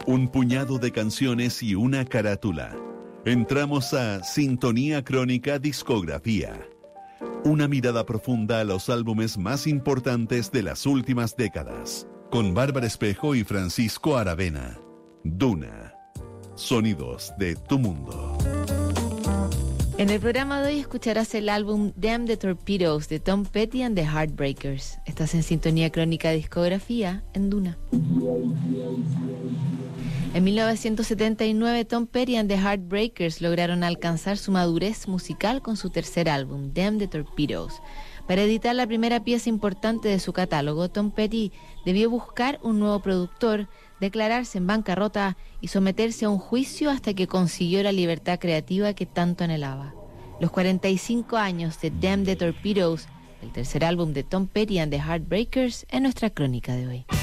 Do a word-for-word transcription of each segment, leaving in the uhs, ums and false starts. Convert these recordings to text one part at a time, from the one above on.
Un puñado de canciones y una carátula. Entramos a Sintonía Crónica Discografía. Una mirada profunda a los álbumes más importantes de las últimas décadas. Con Bárbara Espejo y Francisco Aravena. Duna. Sonidos de tu mundo. En el programa de hoy escucharás el álbum Damn the Torpedoes de Tom Petty and the Heartbreakers. Estás en Sintonía Crónica Discografía en Duna. En mil novecientos setenta y nueve, Tom Petty and the Heartbreakers lograron alcanzar su madurez musical con su tercer álbum, Damn the Torpedoes. Para editar la primera pieza importante de su catálogo, Tom Petty debió buscar un nuevo productor, declararse en bancarrota y someterse a un juicio hasta que consiguió la libertad creativa que tanto anhelaba. Los cuarenta y cinco años de Damn the Torpedoes, el tercer álbum de Tom Petty and the Heartbreakers, en nuestra crónica de hoy.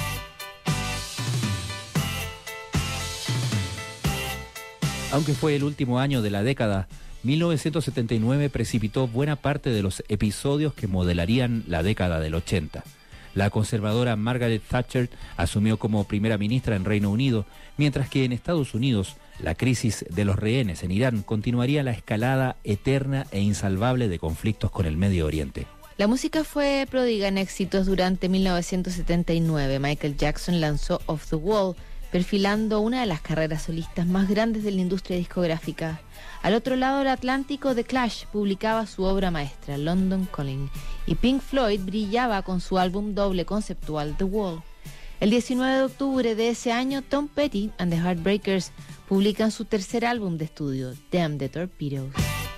Aunque fue el último año de la década, mil novecientos setenta y nueve precipitó buena parte de los episodios que modelarían la década del ochenta. La conservadora Margaret Thatcher asumió como primera ministra en Reino Unido, mientras que en Estados Unidos la crisis de los rehenes en Irán continuaría la escalada eterna e insalvable de conflictos con el Medio Oriente. La música fue pródiga en éxitos durante mil novecientos setenta y nueve. Michael Jackson lanzó Off the Wall, perfilando una de las carreras solistas más grandes de la industria discográfica. Al otro lado del Atlántico, The Clash publicaba su obra maestra, London Calling, y Pink Floyd brillaba con su álbum doble conceptual, The Wall. El diecinueve de octubre de ese año, Tom Petty and the Heartbreakers publican su tercer álbum de estudio, Damn the Torpedoes.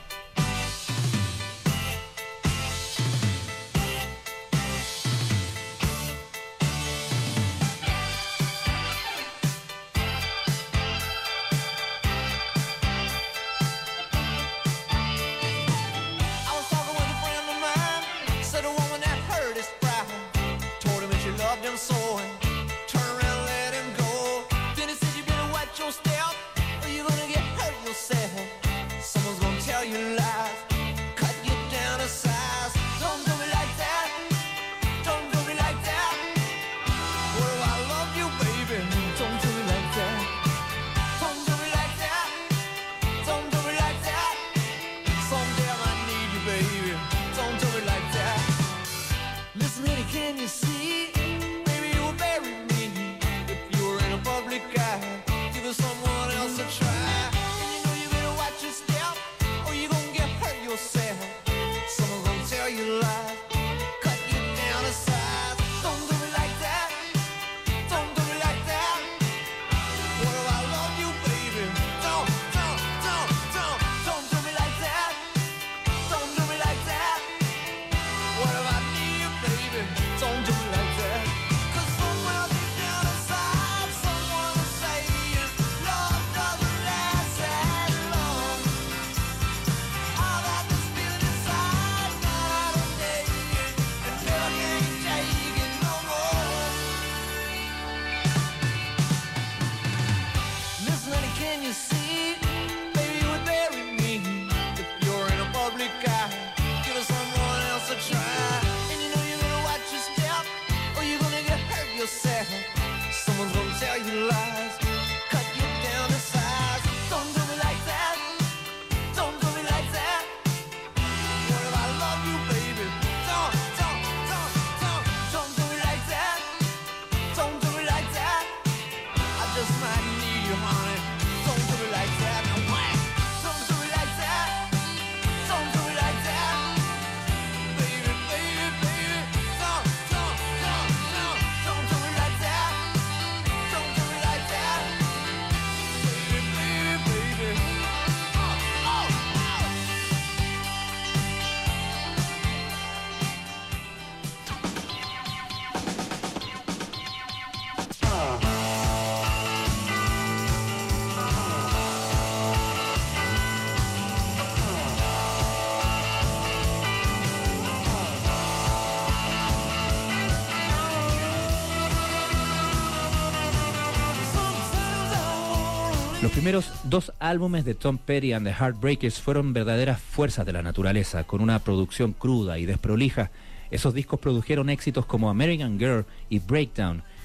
Los primeros dos álbumes de Tom Petty and the Heartbreakers fueron verdaderas fuerzas de la naturaleza, con una producción cruda y desprolija. Esos discos produjeron éxitos como American Girl y Breakdown,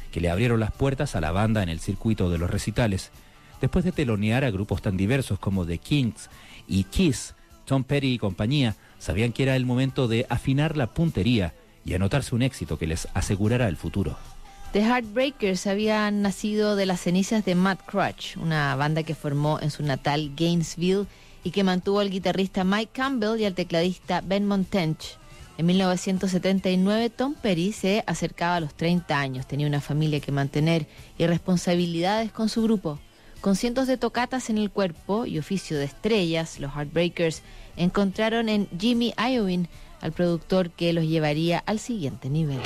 que le abrieron las puertas a la banda en el circuito de los recitales. Después de telonear a grupos tan diversos como The Kinks y Kiss, Tom Petty y compañía sabían que era el momento de afinar la puntería y anotarse un éxito que les asegurara el futuro. The Heartbreakers habían nacido de las cenizas de Matt Crutch, una banda que formó en su natal Gainesville y que mantuvo al guitarrista Mike Campbell y al tecladista Ben Montench. En mil novecientos setenta y nueve, Tom Petty se acercaba a los treinta años, tenía una familia que mantener y responsabilidades con su grupo. Con cientos de tocatas en el cuerpo y oficio de estrellas, los Heartbreakers encontraron en Jimmy Iovine al productor que los llevaría al siguiente nivel.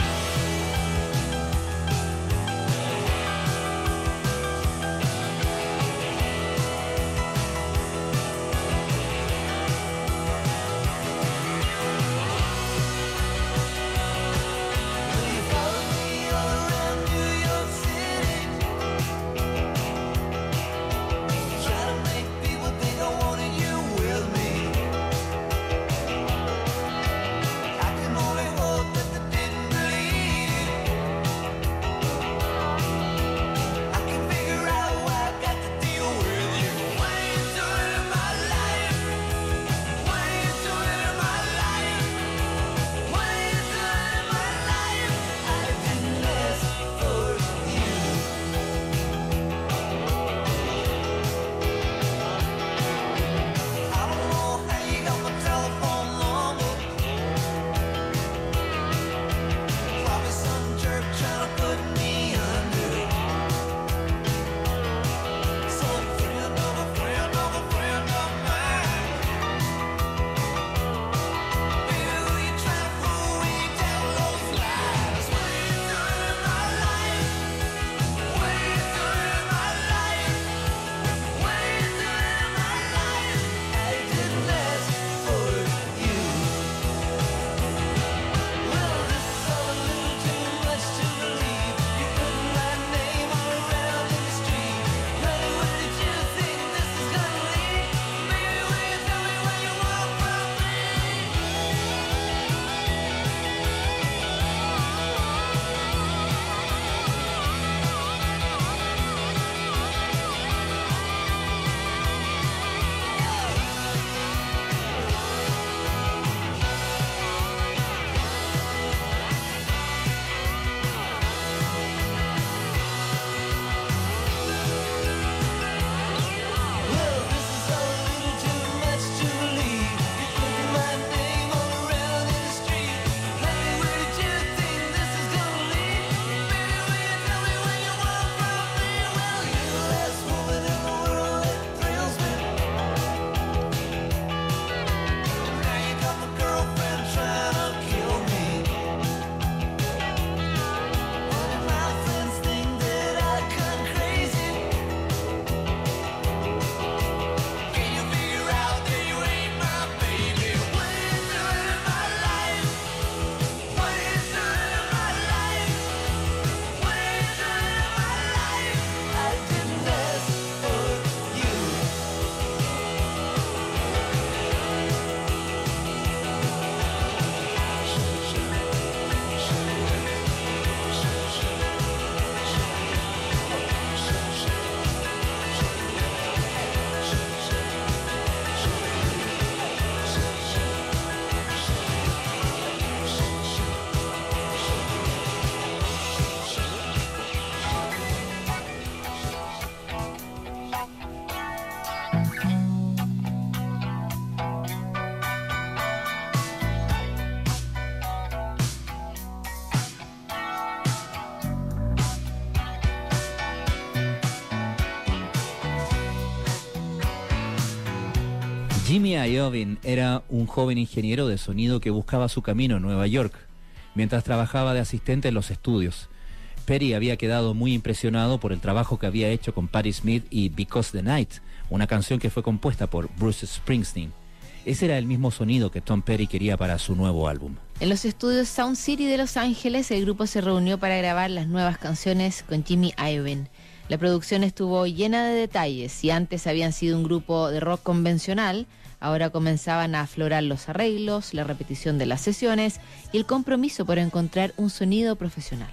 Jimmy Iovine era un joven ingeniero de sonido que buscaba su camino en Nueva York, mientras trabajaba de asistente en los estudios. Petty había quedado muy impresionado por el trabajo que había hecho con Patti Smith y Because the Night, una canción que fue compuesta por Bruce Springsteen. Ese era el mismo sonido que Tom Petty quería para su nuevo álbum. En los estudios Sound City de Los Ángeles, el grupo se reunió para grabar las nuevas canciones con Jimmy Iovine. La producción estuvo llena de detalles. Si antes habían sido un grupo de rock convencional, ahora comenzaban a aflorar los arreglos, la repetición de las sesiones y el compromiso por encontrar un sonido profesional.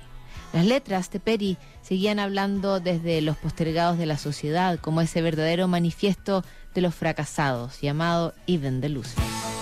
Las letras de Petty seguían hablando desde los postergados de la sociedad, como ese verdadero manifiesto de los fracasados, llamado Even the Losers.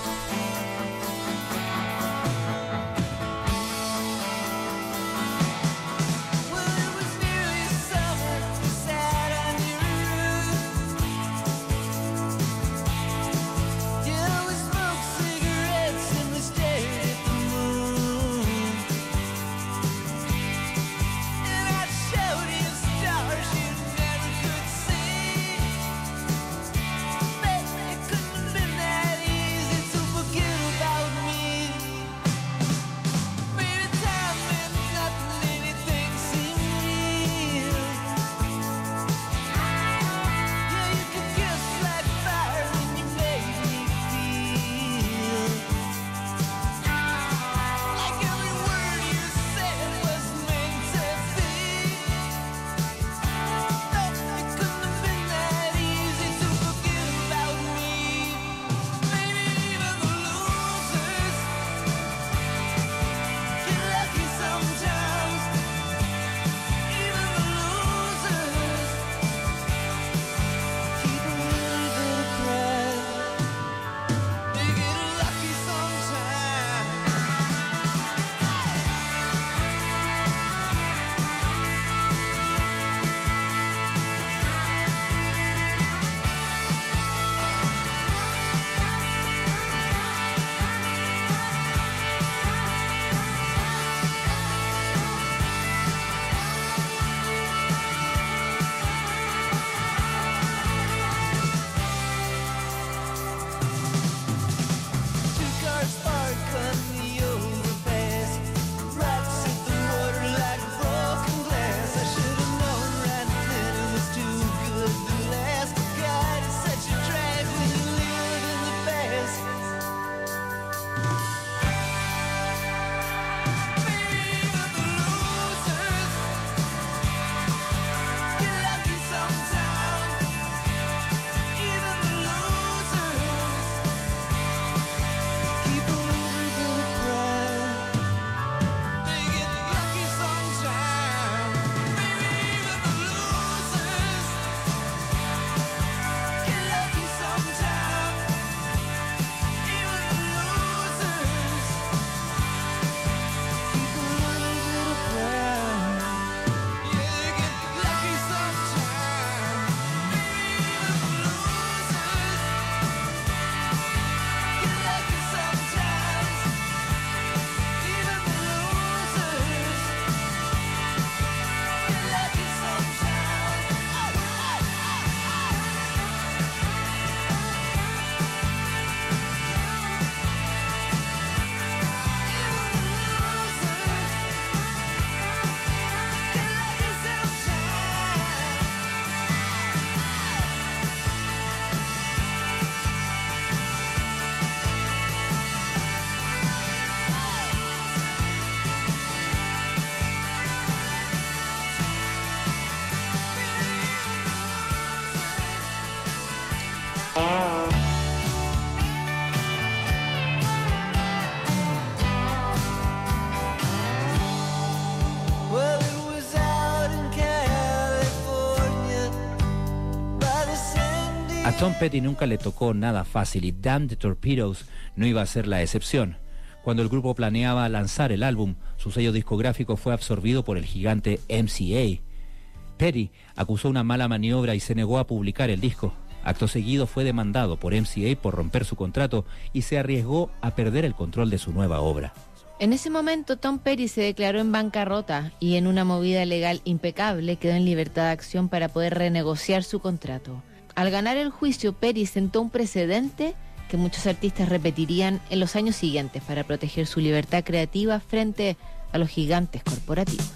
A Tom Petty nunca le tocó nada fácil y Damn the Torpedoes no iba a ser la excepción. Cuando el grupo planeaba lanzar el álbum, su sello discográfico fue absorbido por el gigante M C A. Petty acusó una mala maniobra y se negó a publicar el disco. Acto seguido fue demandado por M C A por romper su contrato y se arriesgó a perder el control de su nueva obra. En ese momento Tom Petty se declaró en bancarrota y en una movida legal impecable quedó en libertad de acción para poder renegociar su contrato. Al ganar el juicio, Petty sentó un precedente que muchos artistas repetirían en los años siguientes para proteger su libertad creativa frente a los gigantes corporativos.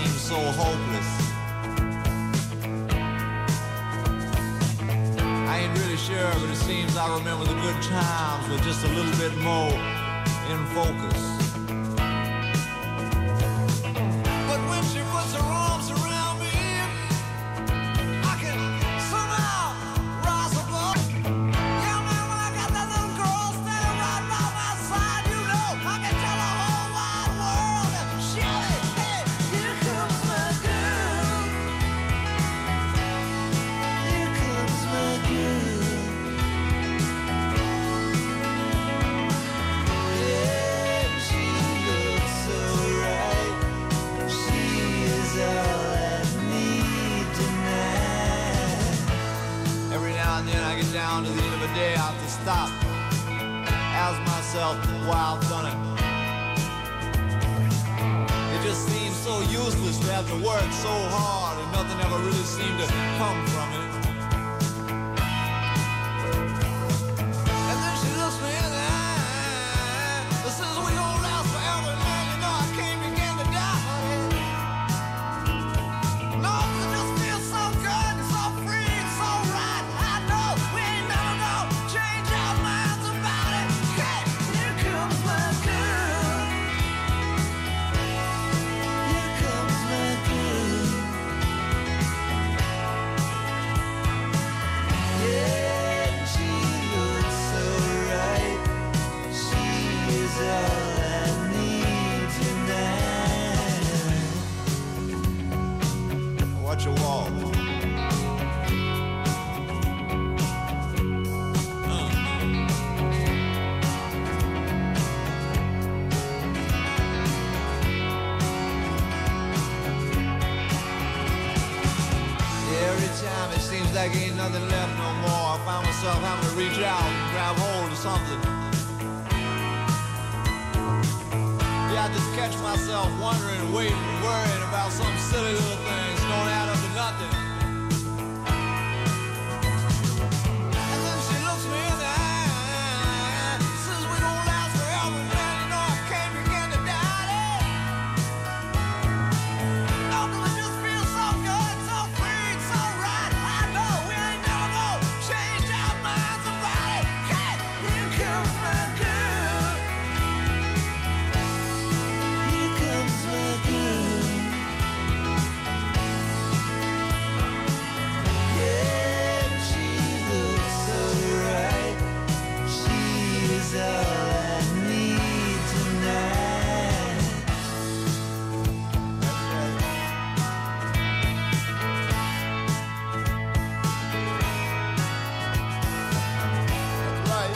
So hopeless. I ain't sure, but it seems I remember the good times with just a little bit more in focus. But when she puts her arms around me, I can somehow rise above. Yeah, man, when I got that little girl standing right by my side, you know I can tell the whole wide world that Shelly, hey, here comes my girl. Here comes my girl. Yeah, she looks so right. She is all I need tonight. Every now and then I get down to the end of the day, I have to stop, ask myself why I've done it. It just seems so useless to have to work so hard and nothing ever really seemed to come from it. And then she looks me in the eye and says, we gon' last forever, man. You know I can't begin to die, honey. No, it just feels so good and so free and so right. I know we ain't never gonna change our minds about it. Hey, here comes my girl. Here comes my girl. Yeah, she looks so right. She is all I need tonight. Watch your walk. Every time it seems like ain't nothing left no more, I find myself having to reach out and grab hold of something. Yeah, I just catch myself wondering, waiting, worrying about some silly little things that don't add up to nothing. And then she looks me in the eye, says we gon' last forever, man. You know I can't begin to doubt it. No, 'cause it just feels so good, so free, so right. I know we ain't never gonna change our minds about it. Hey, here comes my girl. Here comes my girl. Yeah, she looks so right. She is all I need tonight. That's right. That's right.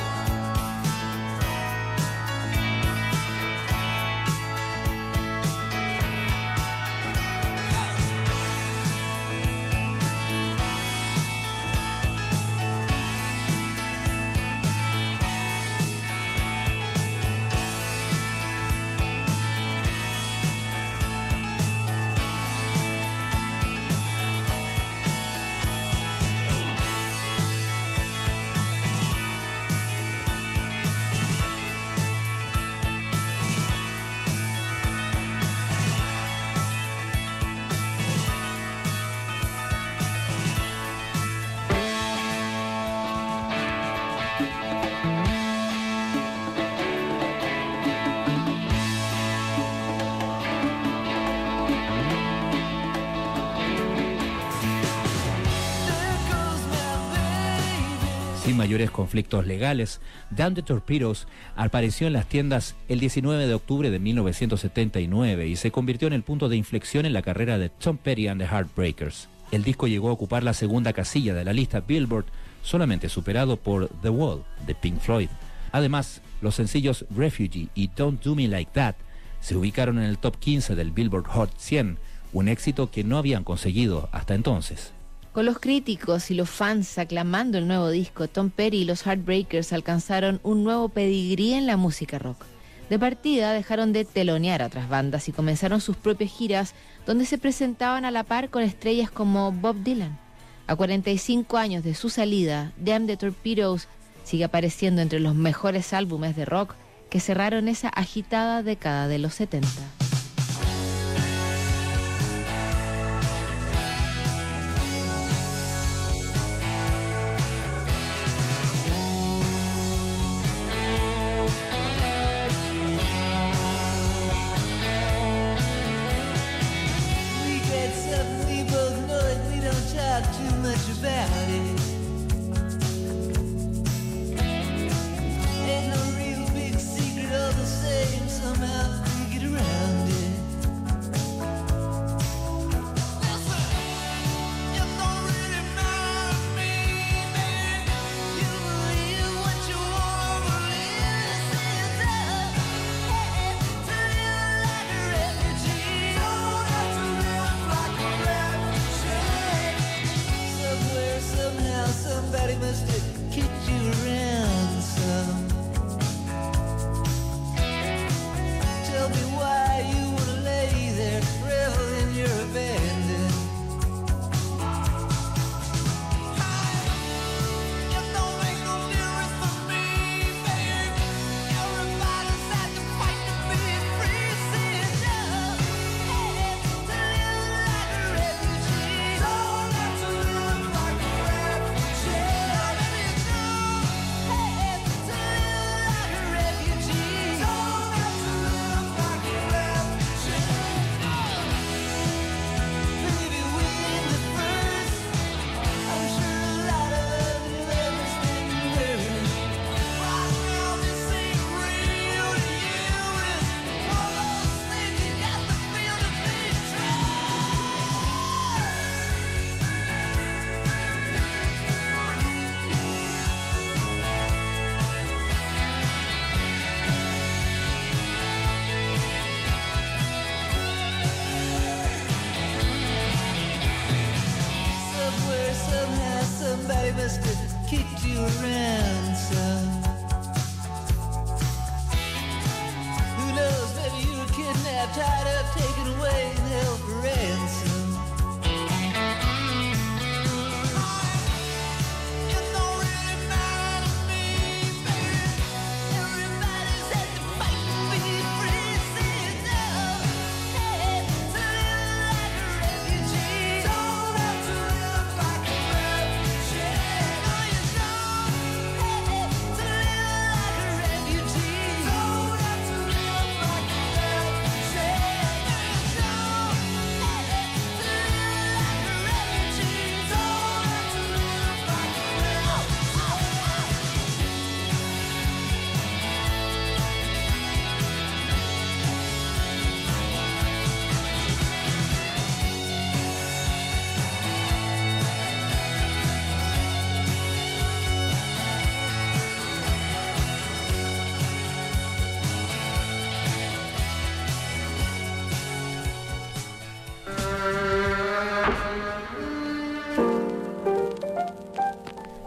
Sin mayores conflictos legales, Damn the Torpedoes apareció en las tiendas el diecinueve de octubre de mil novecientos setenta y nueve y se convirtió en el punto de inflexión en la carrera de Tom Petty and the Heartbreakers. El disco llegó a ocupar la segunda casilla de la lista Billboard, solamente superado por The Wall de Pink Floyd. Además, los sencillos Refugee y Don't Do Me Like That se ubicaron en el top quince del Billboard Hot cien, un éxito que no habían conseguido hasta entonces. Con los críticos y los fans aclamando el nuevo disco, Tom Petty y los Heartbreakers alcanzaron un nuevo pedigrí en la música rock. De partida dejaron de telonear a otras bandas y comenzaron sus propias giras, donde se presentaban a la par con estrellas como Bob Dylan. A cuarenta y cinco años de su salida, Damn the Torpedoes sigue apareciendo entre los mejores álbumes de rock que cerraron esa agitada década de los setenta.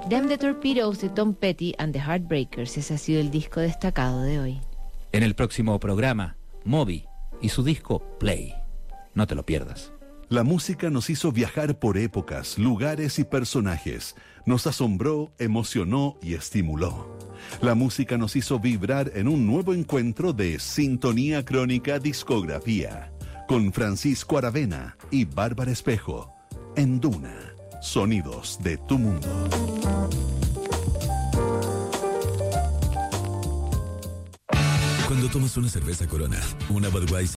Damn the Torpedoes de Tom Petty and the Heartbreakers. Ese ha sido el disco destacado de hoy. En el próximo programa, Moby y su disco Play. No te lo pierdas. La música nos hizo viajar por épocas, lugares y personajes. Nos asombró, emocionó y estimuló. La música nos hizo vibrar en un nuevo encuentro de Sintonía Crónica Discografía, con Francisco Aravena y Bárbara Espejo, en Duna, sonidos de tu mundo. Cuando tomas una cerveza Corona, una Budweiser